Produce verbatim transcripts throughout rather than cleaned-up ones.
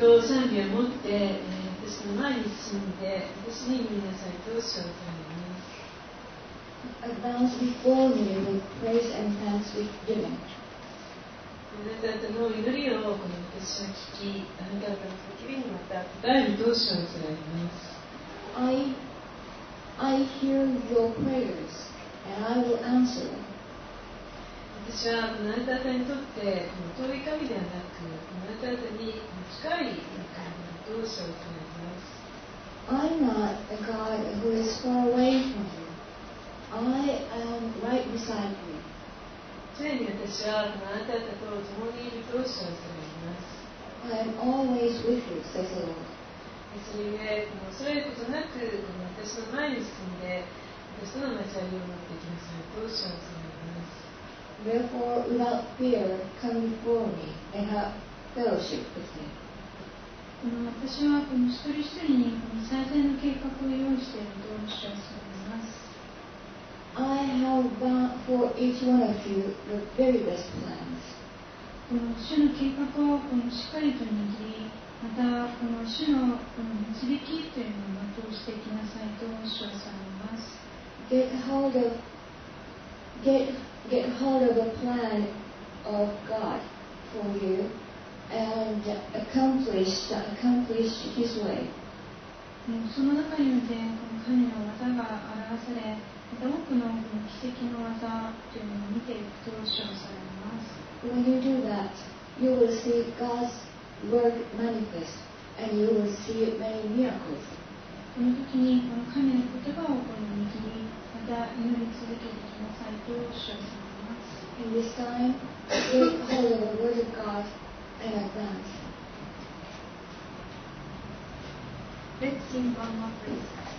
と賛美を持って、えー、私の前に進んで、私に見なさいとおっしゃると思います。 Advance before me with praise and thanksgiving. あなた方の祈りをこの私は聞き、あなた方の叫びにまた答えるとおっしゃると思います。 I, I hear your prayers and I will answer them. 私はあなた方にとって遠い神ではなく、あなた方に近い神だとおっしゃると思います。 I'm not a God who is far away from you. I am right beside you. 常に私はあなた方と共にいるとおっしゃると思います。 I am always with you, says the Lord. それで恐れることなく私の前に進んで私との交わりを持ってきなさいとおっしゃると思います。 Therefore, without fear, come before me and have fellowship with me. この私はこの一人一人にこの最善の計画を用意しているとおっしゃると思います。 I have bound for each one of you the very best plans. この主の計画をこのしっかりと握り、またこの主のこの導きというのを全うしていきなさいとおっしゃられます。 Get hold of, get, get hold of the plan of God for you and accomplish, accomplish His way. その中においてこの神の技が表され、また多くのこの奇跡の技というのを見ていくとおっしゃられます。 When you do that, you will see God's work manifest, and you will see many miracles. この時にこの神の言葉をこの握り、また祈り続けていきなさいとおっしゃられます。 In this time, take hold of the word of God and advance. Let's sing one more praise.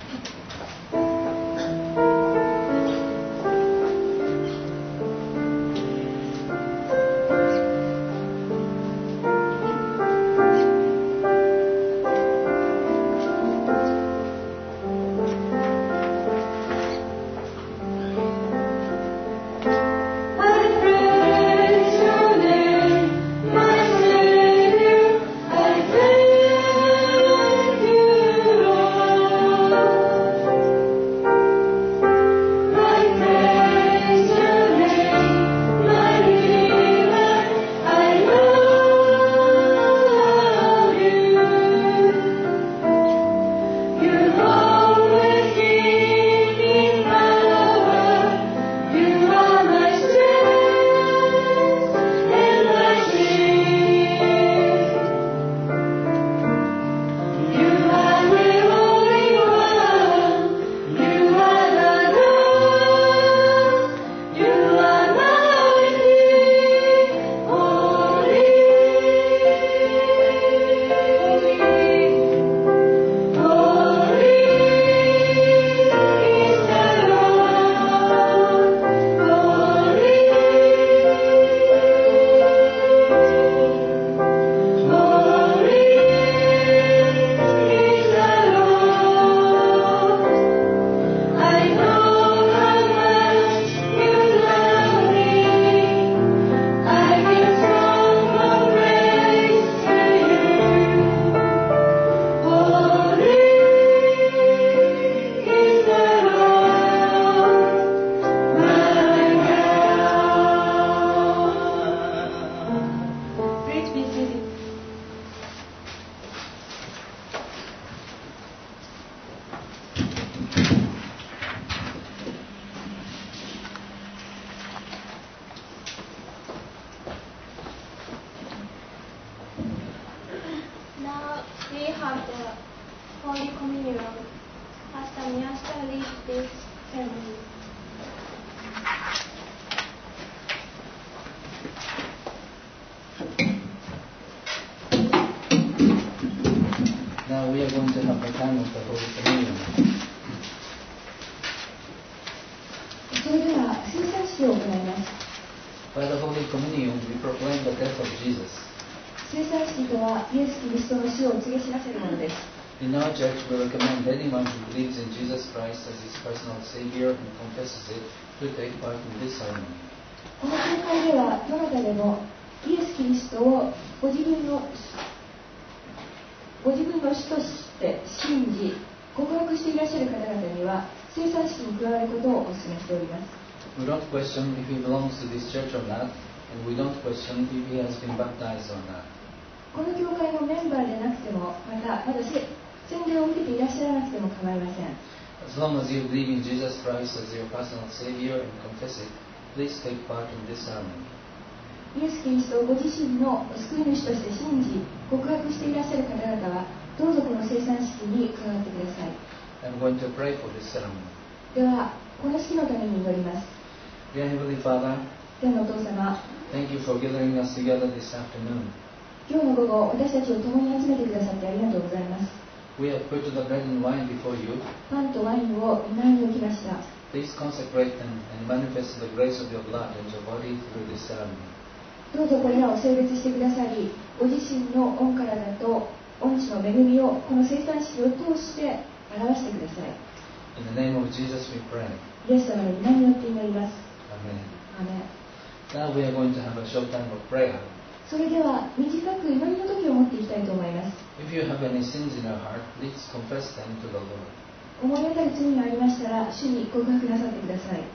Now we are going to have the time of the Holy Communion. それでは聖餐式を行います。 By the Holy Communion, we proclaim the death of Jesus. 聖餐式とはイエス・キリストの死を告げ知らせるものです。 In our church, we recommend anyone who believes in Jesus Christ as his personal Savior and confesses it to take part in this ceremony. この教会ではどなたでもイエス・キリストをご自分のご自分の主として信じ告白していらっしゃる方々には生産式に加わることをお勧めしております。 We don't question if he belongs to this church or not, and we don't question if he has been baptized or not. この教会のメンバーでなくても、またまだ洗礼を受けていらっしゃらなくても構いません。 As long as you believe in Jesus Christ as your personal Savior and confess it, please take part in this ceremony. イエス・キリストをご自身の救い主として信じ告白していらっしゃる方々はどうぞこの生産式に加わってください。 I'm going to pray for this ceremony. ではこの式のために祈ります。 Dear Heavenly Father, 天のお父様、 thank you for gathering us together this afternoon. 今日の午後私たちを共に集めてくださってありがとうございます。 We have put the bread and wine before you. パンとワインを御前に置きました。 Please consecrate them and manifest the grace of your blood and your body through this ceremony. どうぞこれらを聖別してくださり、ご自身の御体と御地の恵みをこの生産式を通して表してください。 In the name of Jesus we pray. イエス様の皆によって祈ります。 Amen. アーメン。 Now we are going to have a short time of prayer. それでは短く祈りの時を持っていきたいと思います。 If you have any sins in your heart, please confess them to the Lord. 思い当たる罪がありましたら主に告白なさってください。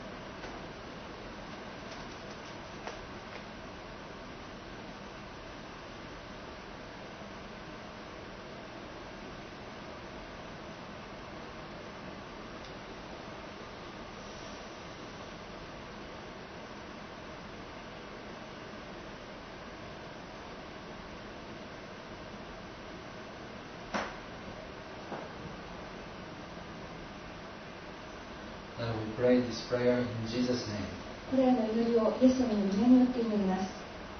Now we pray this prayer in Jesus' name. これらの祈りをイエス様の皆によって祈ります。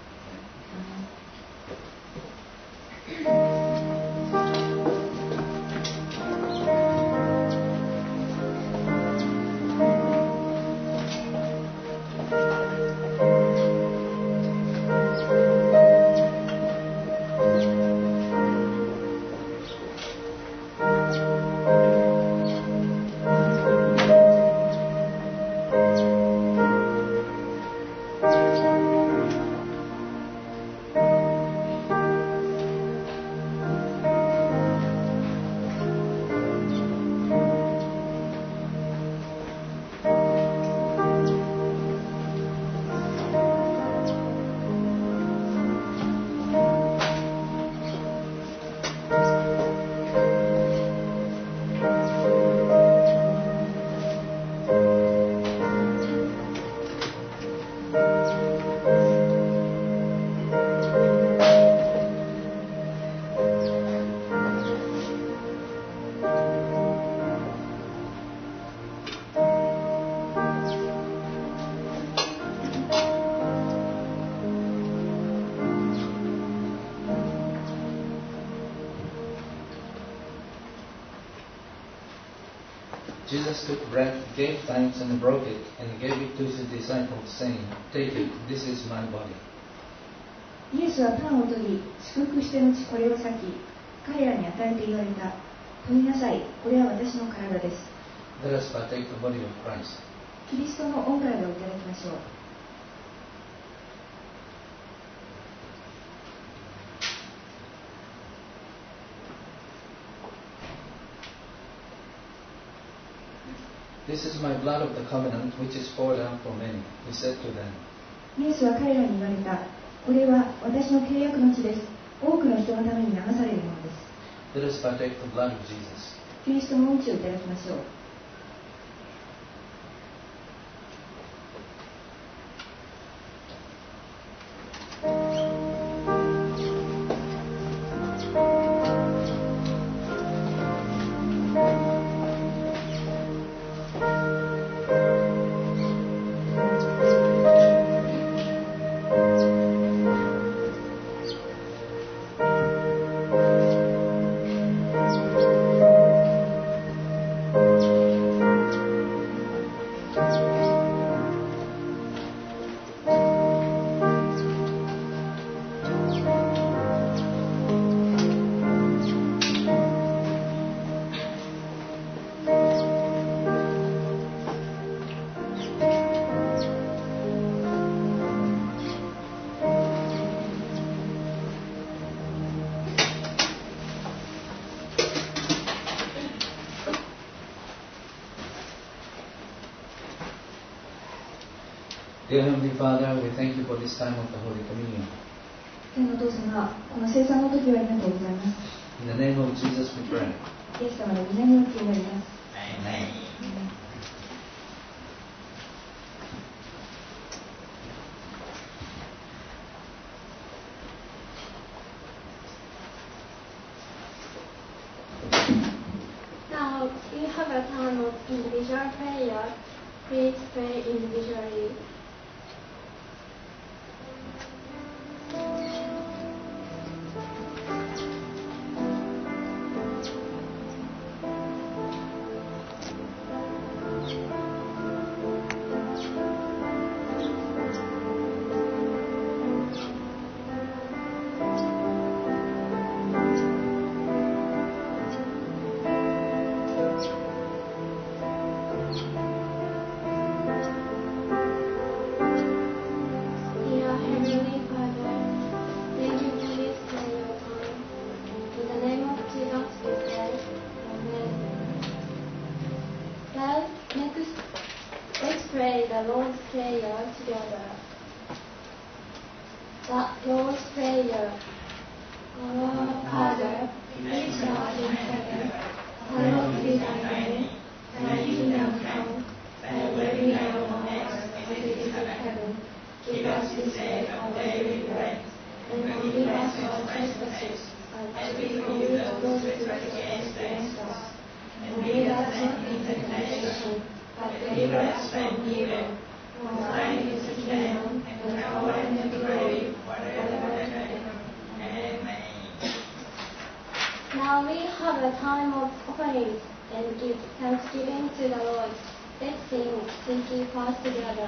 Jesus took bread, gave thanks, and broke it, and gave it to his disciples, saying, Take it, this is my body. イエスはパンを取り、祝福して後これを裂き、彼らに与えて言われた。取りなさい、これは私の体です。 Let us partake the body of Christ. キリストの御体をいただきましょう。 This is my blood of the covenant, which is poured out for many. He said to them. イエスは彼らに言われた。これは私の契約の血です。多くの人のために流されるものです。 Let us partake the blood of Jesus. キリストの御血をいただきましょう。 Amen. Dear Heavenly Father, we thank you for this time of the Holy Communion. 天のお父様、この聖餐の時をありがとうございます。 In the name of Jesus we pray. イエス様の皆によって祈ります。 Amen. Now we have a time of individual prayer. Please pray individually. Dear Heavenly Father, thank you for this prayer time. In the name of Jesus we pray. Amen. Well, next, let's pray the Lord's Prayer together. The Lord's Prayer. Our Father, which art in heaven, hallowed be thy name. Thy kingdom come, thy will be done on earth as it is in heaven. Give us this day our daily bread, and forgive us our trespasses, as we forgive those who trespass against us. And lead us not into temptation, but deliver us from evil. For thine is the kingdom, and the power, and the glory, forever and ever. Amen. Now we have a time of offering and give thanksgiving to the Lord. Let's sing Seek Ye First together.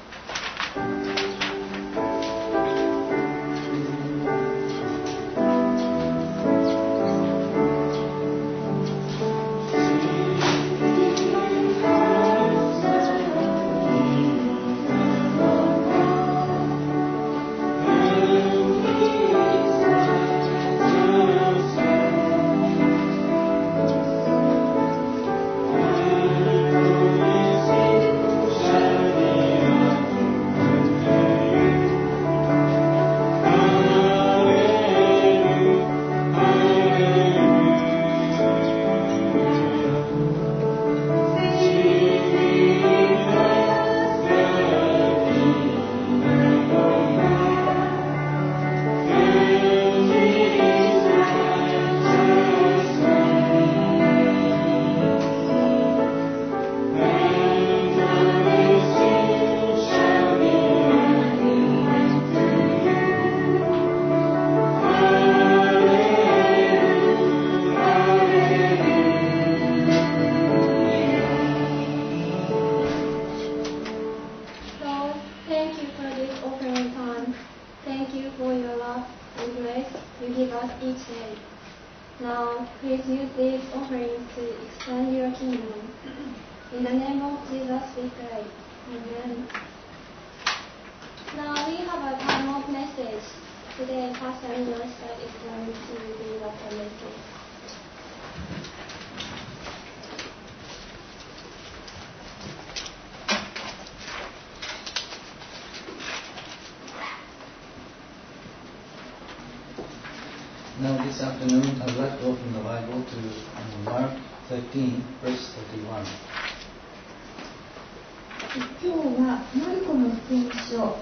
Lord, thank you for this offering time. Thank you for your love and grace you give us each day. Now, please use these offerings to expand your kingdom. In the name of Jesus we pray. Amen. Now we have a time of message. Today, Pastor Inoshita is going to read us a message. Now this afternoon I'd like to open the Bible to Mark thirteen, verse thirty-one. 今日はマルコの福音書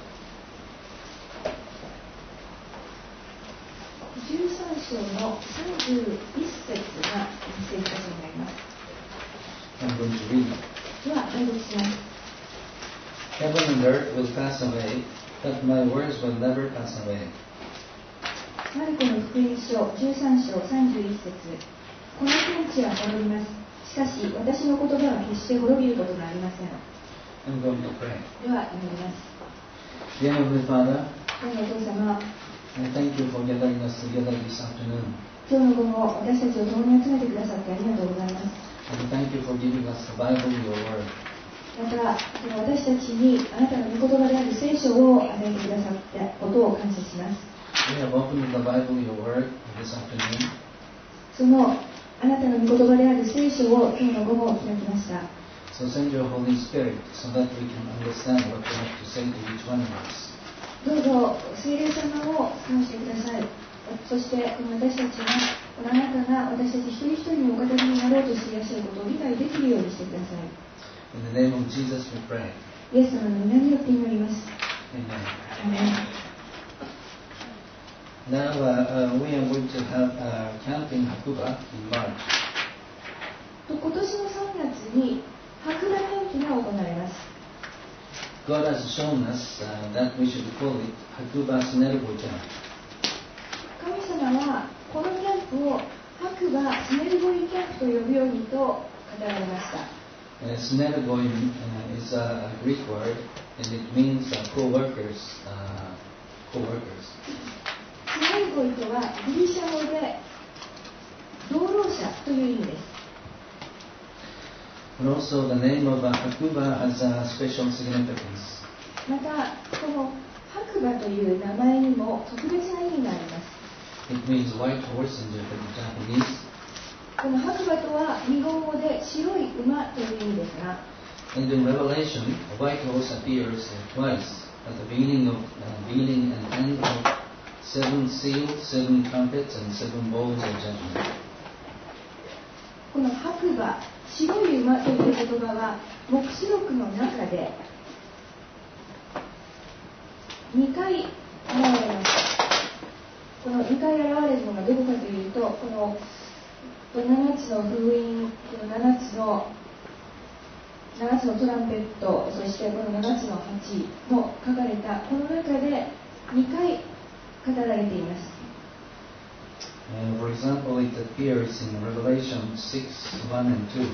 じゅうさん章のさんじゅういっ節が聖書になります。 I'm going to read. では朗読します。 Heaven and earth will pass away, but my words will never pass away. マルコの福音書じゅうさん章さんじゅういっ節。この天地は滅びます。しかし私の言葉は決して滅びることがありません。 I'm going to pray. では祈ります。 Dear Heavenly Father, 天のお父様、 I thank you for gathering us together this afternoon. 今日の午後私たちを共に集めてくださってありがとうございます。 And thank you for giving us the Bible, your word. また私たちにあなたの御言葉である聖書を与えてくださったことを感謝します。 We have opened the Bible, your word, this afternoon. そのあなたの御言葉である聖書を今日の午後開きました。 So send your Holy Spirit so that we can understand what we have to say to each one of us. どうぞ聖霊様を使わせてください。そしてこの私たちがこのあなたが私たち一人一人にお語りになろうとしていらっしゃることを理解できるようにしてください。 In the name of Jesus we pray. イエス様の皆によって祈ります。 Amen. Now uh, uh, we are going to have uh, camping Hakuba in March. 今年のさんがつに白馬キャンプが行われます。 God has shown us uh, that we should call it Hakuba Sinergo Camp. 神様はこのキャンプを白馬スネルゴイキャンプと呼ぶようにと語られました。 Uh, Synergoi uh, is a Greek word and it means uh, co-workers. Uh, co-workers. スネルゴイとはギリシャ語で同労者という意味です。 And also the name of uh, Hakuba has a special significance. またこの白馬という名前にも特別な意味があります。 It means white horse in Japanese. この白馬とは日本語で白い馬という意味ですが、 And in Revelation, a white horse appears twice at the beginning of uh, beginning and end of seven seals, seven trumpets, and seven bowls of judgment. この白馬、白い馬という言葉は黙示録の中でにかい現れます。このにかい現れるのがどこかというと、このななつの封印、このななつのななつのトランペット、そしてこのななつの鉢の書かれたこの中でにかい語られています。 Uh, for example, it appears in Revelation six, one and two.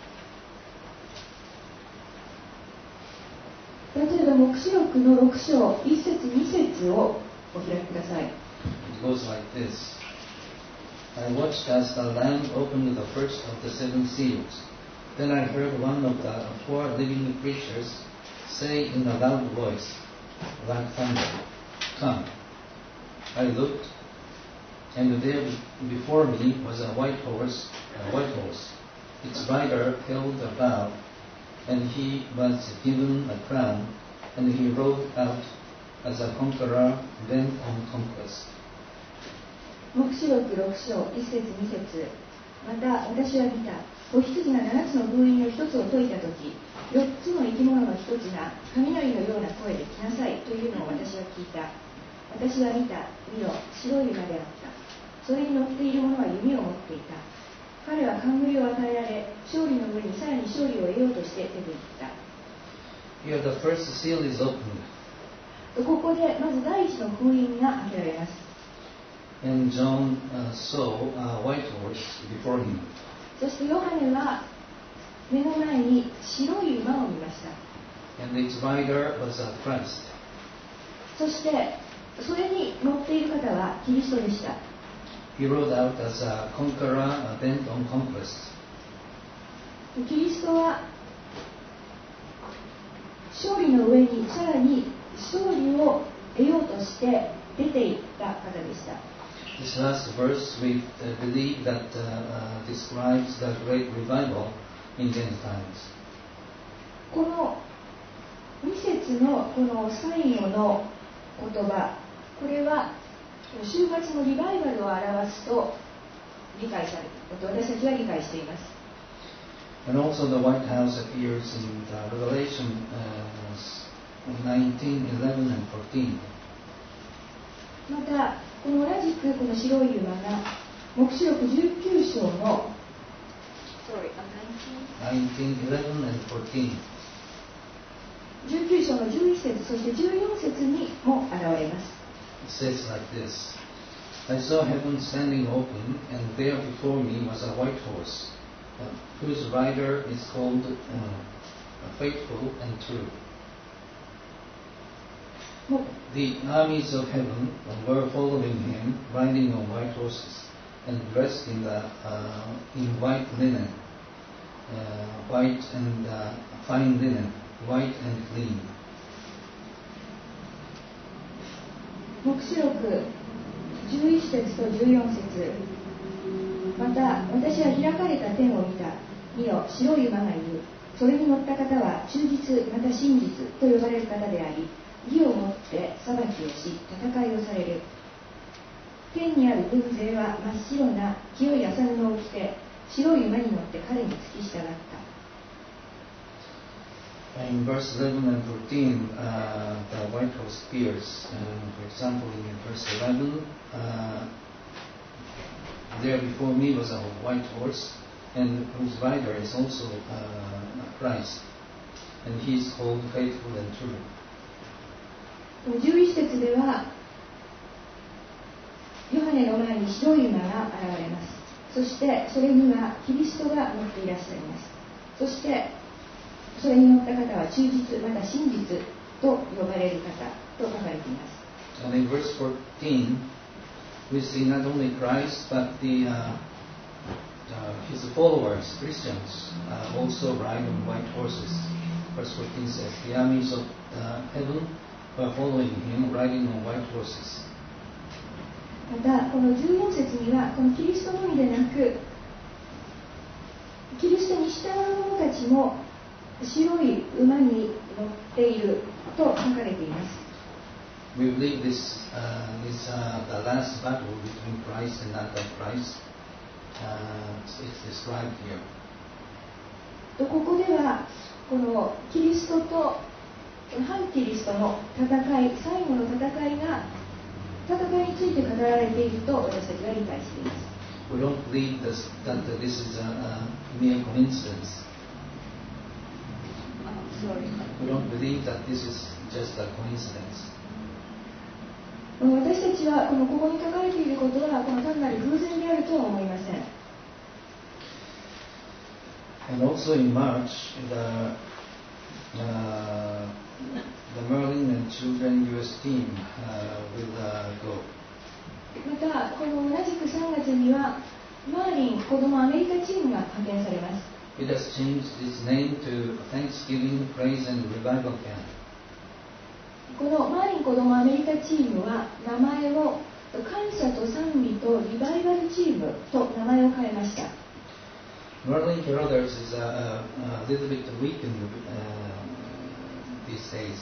例えば黙示録のろく章いっ節に節をお開きください。 It goes like this. I watched as the Lamb opened the first of the seven seals. Then I heard one of the four living creatures say in a loud voice, like thunder, Come. I looked, and there before me was a white horse, a white horse. Its rider held a bow, and he was given a crown, and he rode out as a conqueror bent on conquest. 黙示録ろく章いっ節に節。また私は見た。子羊がななつの封印の一つを解いたとき、よっつの生き物の一つが雷のような声で来なさいというのを私は聞いた。私は見た。見ろ、白い馬であった。それに乗っている者は弓を持っていた。彼は冠を与えられ、勝利の上にさらに勝利を得ようとして出ていった。 Here the first seal is opened. ここでまず第一の封印が開けられます。 And John uh, saw a white horse before him. そしてヨハネは目の前に白い馬を見ました。 And its rider was a Christ. そしてそれに乗っている方はキリストでした。 He rode out as a conqueror bent on conquest. キリストは勝利の上にさらに勝利を得ようとして出ていった方でした。 This last verse we uh, believe that uh, uh, describes the great revival in the end times. このに節のこの最後の言葉、これは終末のリバイバルを表すと理解されること、私たちは理解しています。 And also the White House appears in the Revelation uh, nineteen, eleven and fourteen. またこの同じくこの白い馬が黙示録じゅうきゅう章の Sorry, nineteen, eleven and fourteen. じゅうきゅう章のじゅういち節、そしてじゅうよん節にも現れます。 It says like this. I saw heaven standing open, and there before me was a white horse, uh, whose rider is called uh, Faithful and True. The armies of heaven were following him, riding on white horses, and dressed in the uh, in white linen, uh, white and uh, fine linen, white and clean. 黙示録じゅういち節とじゅうよん節。また私は開かれた天を見た。見よ、白い馬がいる。 それに乗った方は忠実また真実と呼ばれる方であり、義をもって裁きをし戦いをされる。天にある軍勢は真っ白な清い麻布を着て白い馬に乗って彼に付き従った。 In verse eleven and fourteen, uh, the white horse appears. Uh, for example, in verse eleven, uh, there before me was a white horse, and whose rider is also uh, Christ, and he is called faithful and true. じゅういち節では、ヨハネの前に白い馬が現れます。そしてそれにはキリストが乗っていらっしゃいます。そしてそれに乗った方は忠実また真実と呼ばれる方と書かれています。 And in verse fourteen, we see not only Christ but the uh, uh, his followers, Christians, uh, also ride on white horses. Verse fourteen says, "The armies of uh, heaven were following him, riding on white horses." またこのじゅうよん節には、このキリストのみでなく、キリストに従う者たちも白い馬に乗っていると書かれています。 We believe this uh, is uh, the last battle between Christ and Antichrist. Uh, it's described here. とここでは、このキリストと反キリストの戦い、最後の戦いが、戦いについて語られていると私たちは理解しています。 We don't believe this, that this is a, a mere coincidence. Sorry. We don't believe that this is just a coincidence. 私たちはこのここに書かれていることはこの単なる偶然であるとは思いません。 And also in March, the uh, the Merlin and Children U S team uh, will uh, go. またこの同じくさんがつにはマーリン子どもアメリカチームが派遣されます。 It has changed its name to Thanksgiving, Praise and Revival Camp. このマーリン子どもアメリカチームは名前を感謝と賛美とリバイバルチームと名前を変えました。 Merlin Carothers is a, a, a little bit weakened uh, these days.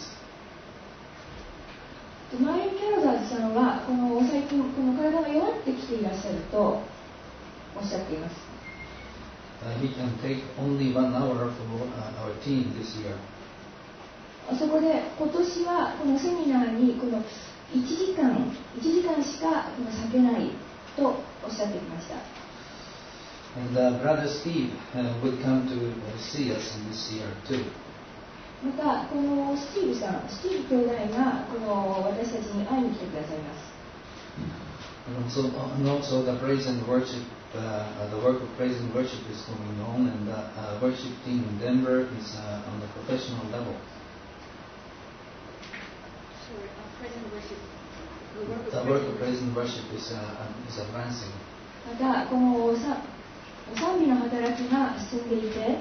マーリン・キャロザーズさんはこの最近この体が弱ってきていらっしゃるとおっしゃっています。 Uh, he can take only one hour for uh, our team this year. そこで今年はこのセミナーにこのいちじかん、いちじかんしか割けないとおっしゃってきました。 And uh, Brother Steve uh, will come to uh, see us in this year too. またこのスティーブさん、スティーブ兄弟がこの私たちに会いに来てくださいます。 And also, and also the praise and worship, uh, the work of praise and worship is going on, and the uh, worship team in Denver is uh, on the professional level. Sorry, uh, praise and worship. The work of, the work of praise and worship is, uh, is advancing. またこの賛美の働きが進んでいて、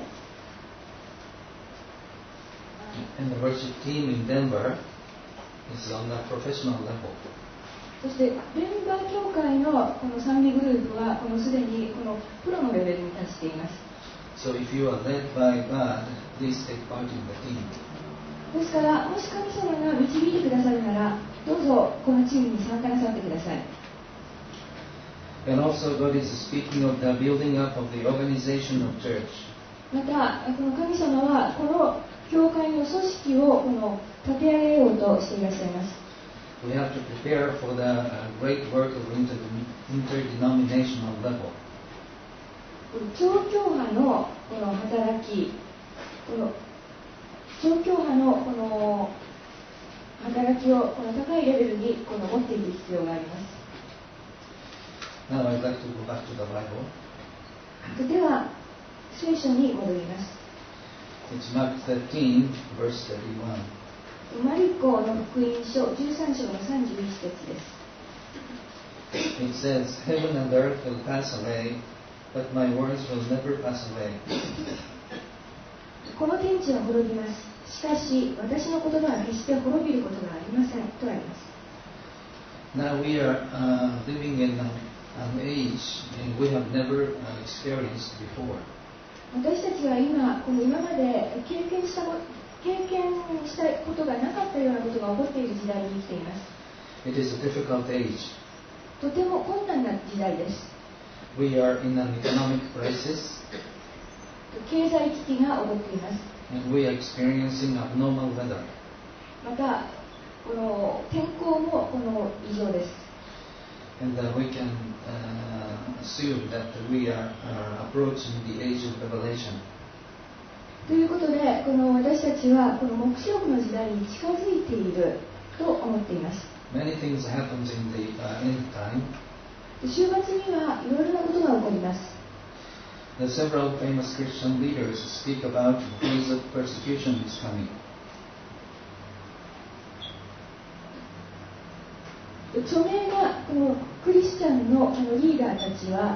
And the worship team in Denver is on the professional level. そしてデンバー教会のこの賛美グループはこのすでにこのプロのレベルに達しています。 So if you are led by God, please take part in the team. ですからもし神様が導いてくださるならどうぞこのチームに参加なさってください。 And also God is speaking of the building up of the organization of church. またこの神様はこの教会の組織をこの立て上げようとしていらっしゃいます。 We have to prepare for the uh, great work of inter- interdenominational level. 超教派のこの働き、この超教派のこの働きをこの高いレベルにこの持っていく必要があります。 Now I'd like to go back to the Bible. では聖書に戻ります。 It's Mark thirteen, verse thirty-one. マルコの福音書じゅうさん章のさんじゅういち節です。 It says, Heaven and earth will pass away, but my words will never pass away. この天地は滅びます。しかし私の言葉は決して滅びることがありませんとあります。 Now we are uh, living in a, an age and we have never uh, experienced before. 私たちは今、この今まで経験したも経験したことがなかったようなことが起こっている時代に生きています。 It is a difficult age. とても困難な時代です。 We are in an economic crisis, 経済危機が起こっています。 and we are experiencing abnormal weather. また、この天候もこの異常です。 And uh, we can uh, assume that we are uh, approaching the age of revelation. ということで、この私たちはこの黙示録の時代に近づいていると思っています。 Many things happen in the uh, end time. 週末にはいろいろなことが起こります。 The several famous Christian leaders speak about the days of persecution is coming. 著名なこのクリスチャンのこのリーダーたちは、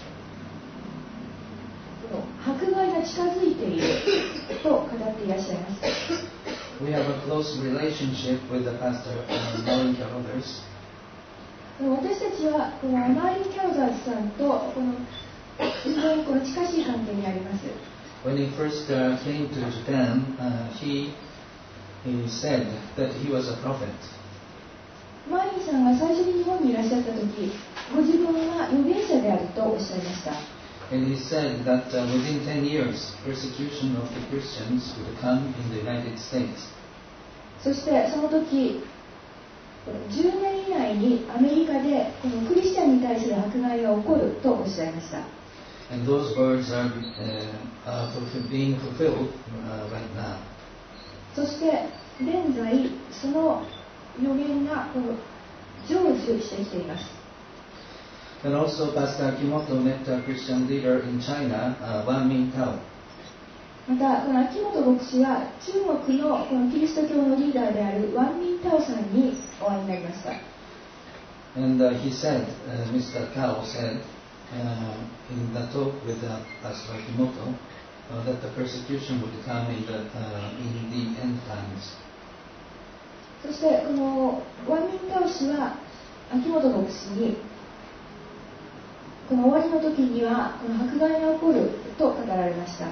この迫害が近づいていると語っていらっしゃいます。 We have a close relationship with the pastor uh, Marlin Carothers. 私たちはこのマーリン・キャロザーズさんとこの非常にこの近しい関係にあります。 When he first uh, came to Japan, uh, he, he said that he was a prophet. マーリンさんが最初に日本にいらっしゃった時、ご自分は預言者であるとおっしゃいました。 And he said that uh, within ten years, persecution of the Christians would come in the United States. そしてその時、じゅうねん以内にアメリカでこのクリスチャンに対する迫害が起こるとおっしゃいました。 And those words are, uh, are fulfill, being fulfilled uh, right now. そして現在、その予言がこの成就してきています。 And also, Pastor Akimoto met a Christian leader in China, uh, Wan Mingtao. また、この秋元牧師は中国のこのキリスト教のリーダーであるワン・ミンタオさんにお会いになりました。 And uh, he said, uh, Mister Tao said, uh, in the talk with uh, Pastor Akimoto, uh, that the persecution would come in the, uh, in the end times. そしてこのワン・ミンタオ氏は秋元牧師に、この終わりの時にはこの迫害が起こると語られました。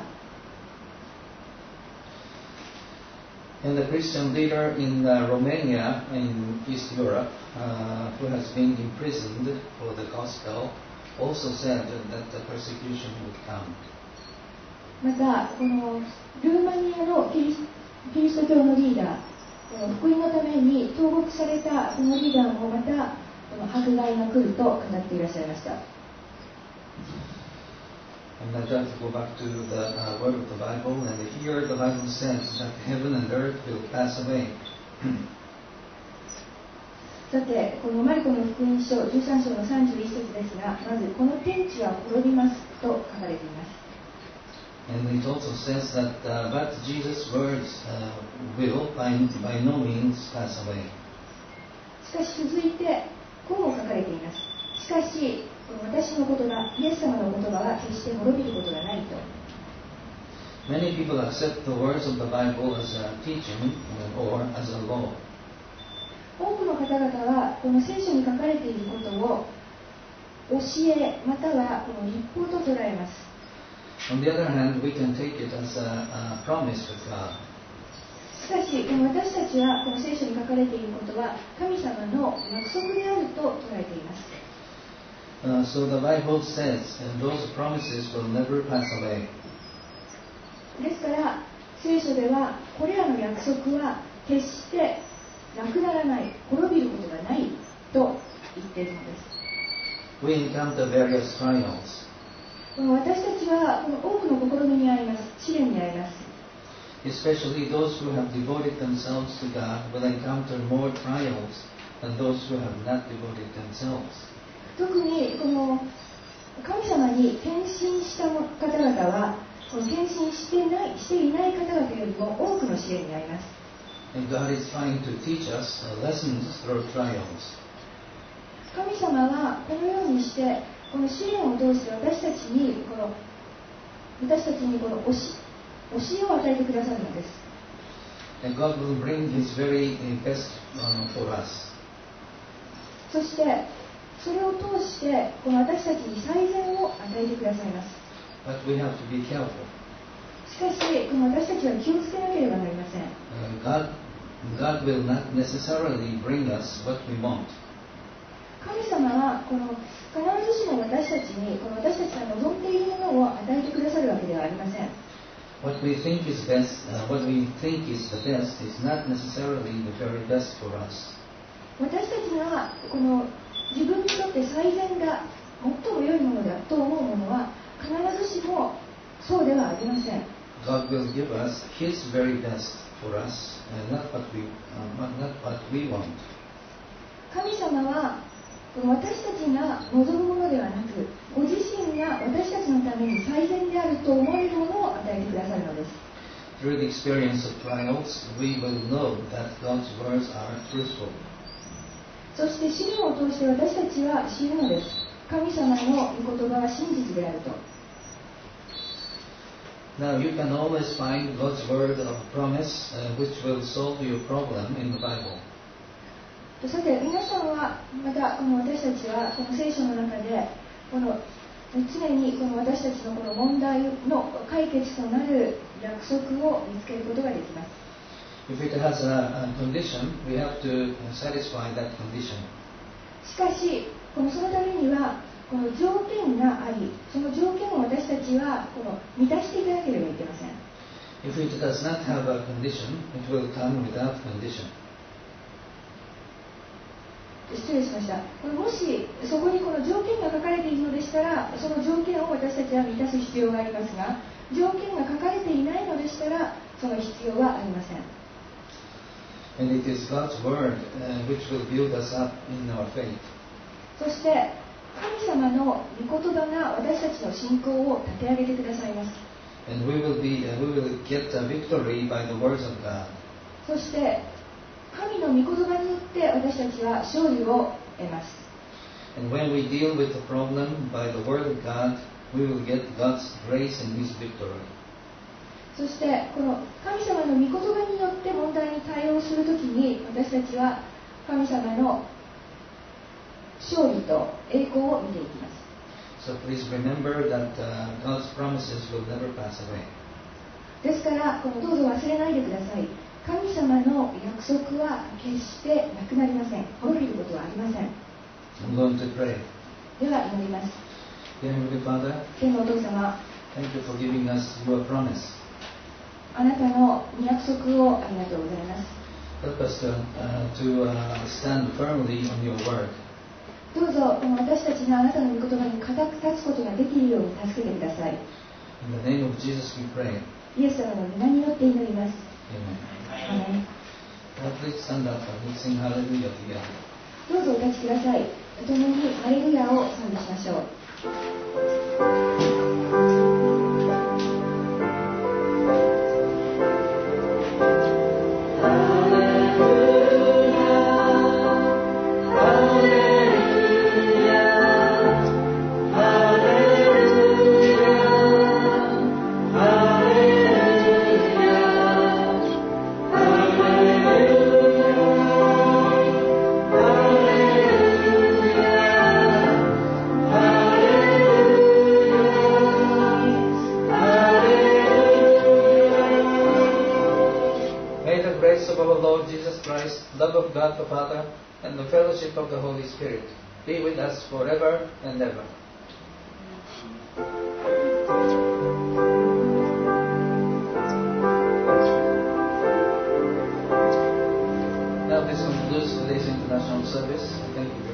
And the Christian leader in uh, Romania, in East Europe, uh, who has been imprisoned for the gospel, also said that the persecution would come. また、このルーマニアのキリス、キリスト教のリーダー、この福音のために投獄されたこのリーダーもまたこの迫害が来ると語っていらっしゃいました。 And I'd like to go back to the uh, word of the Bible, and here the Bible says that heaven and earth will pass away. さて、このマリコの福音書じゅうさん章のさんじゅういち節ですが、まずこの天地は滅びますと書かれています。 And it also says that uh, but Jesus' words uh, will by, by no means pass away. しかし続いてこうも書かれています。しかし私の言葉、イエス様の言葉は決して滅びることがないと。 Many people accept the words of the Bible as a teaching or as a law. 多くの方々はこの聖書に書かれていることを教えまたはこの立法と捉えます。 On the other hand, we can take it as a, a promise with God. しかしこの私たちはこの聖書に書かれていることは神様の約束であると捉えています。 Uh, so the Bible says uh, those promises will never pass away. ですから聖書ではこれらの約束は決してなくならない、滅びることがないと言っているのです。 We encounter various trials. この私たちはこの多くの試みに遭います。試練に遭います。 Especially those who have devoted themselves to God will encounter more trials than those who have not devoted themselves. 特にこの神様に転身した方々はこの転身してないしていない方々よりも多くの試練に遭います。 And God is trying to teach us lessons through trials. 神様はこのようにしてこの試練を通して私たちにこの私たちにこの教えを与えてくださるのです。 And God will bring His very best for us. そしてそれを通してこの私たちに最善を与えてくださいます。 But we have to be careful. しかし、この私たちは気をつけなければなりません。 Uh, God, God will not necessarily bring us what we want. 神様はこの必ずしも私たちにこの私たちが望んでいるものを与えてくださるわけではありません。 What we think is best, uh, what we think is the best, is not necessarily the very best for us. 私たちがこの自分にとって最善だ、最も良いものだと思うものは必ずしもそうではありません。 God will give us His very best for us, and not what we, uh, not what we want. 神様はこの私たちが望むものではなく、ご自身が私たちのために最善であると思えるものを与えてくださるのです。 Through the experience of trials, we will know that God's words are truthful. そして試練を通して私たちは知るのです。神様の御言葉は真実であると。 Now you can always find God's word of promise, uh, which will solve your problem in the Bible. さて皆さんはまたこの私たちはこの聖書の中でこの常にこの私たちのこの問題の解決となる約束を見つけることができます。 If it has a, a condition, we have to satisfy that condition. しかしこのそのためにはこの条件があり、その条件を私たちはこの満たしていかなければいけません。 If it does not have a condition, it will come without condition. 失礼しました。これもしそこにこの条件が書かれているのでしたら、その条件を私たちは満たす必要がありますが、条件が書かれていないのでしたら、その必要はありません。 And it is God's word uh, which will build us up in our faith. そして神様の御言葉が私たちの信仰を立て上げてくださいます。 And we will be, uh, we will get a victory by the words of God. そして神の御言葉によって私たちは勝利を得ます。 And when we deal with the problem by the word of God, we will get God's grace and His victory. そしてこの神様の御言葉によって問題に対応するときに私たちは神様の勝利と栄光を見ていきます。 So please remember that uh, God's promises will never pass away. ですからこのどうぞ忘れないでください。神様の約束は決してなくなりません。滅びることはありません。 I'm going to pray. では祈ります。 Dear Heavenly Father, 天のお父様、 thank you for giving us your promise. あなたの御約束をありがとうございます。 Help us to, uh, to uh, stand firmly on your word. どうぞこの私たちがあなたの御言葉に固く立つことができるように助けてください。 In the name of Jesus we pray. イエス様の皆によって祈ります。 Amen. アーメン。 Now please stand up and let's sing hallelujah together. どうぞお立ちください。共にハレルヤを賛美しましょう。 Love of God the Father, and the fellowship of the Holy Spirit be with us forever and ever. Now this concludes today's international service. Thank you.